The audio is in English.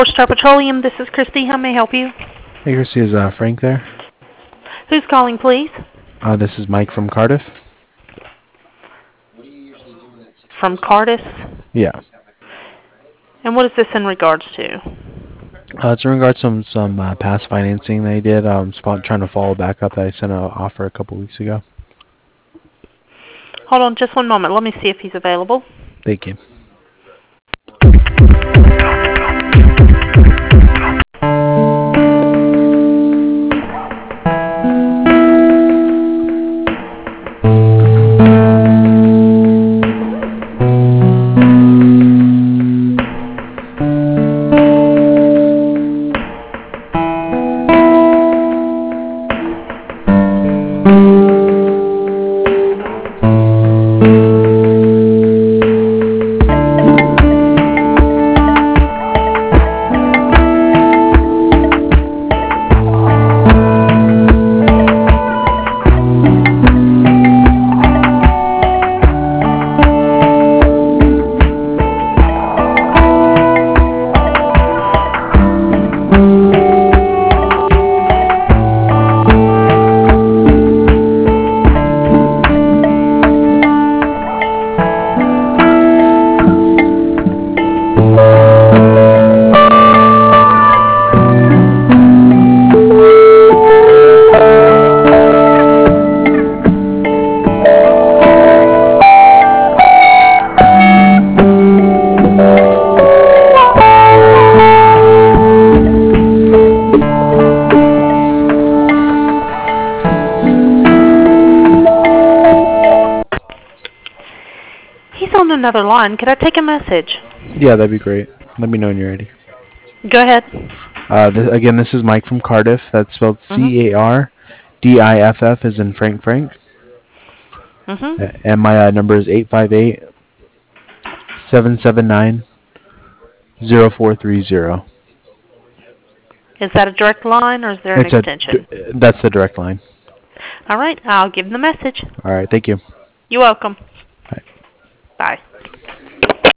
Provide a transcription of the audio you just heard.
Four Star Petroleum, this is Christy. How may I help you? Hey, Christy, is Frank there? Who's calling, please? This is Mike from Cardiff. From Cardiff? Yeah. And what is this in regards to? It's in regards to some past financing they did. Trying to follow back up that I sent an offer a couple weeks ago. Hold on just one moment. Let me see if he's available. Thank you. He's on another line. Could I take a message? Yeah, that'd be great. Let me know when you're ready. Go ahead. Again, this is Mike from Cardiff. That's spelled Cardiff, as in Frank. And my number is 858-779-0430. Is that a direct line or is there an extension? That's the direct line. All right. I'll give him the message. All right. Thank you. You're welcome. Bye. Bye.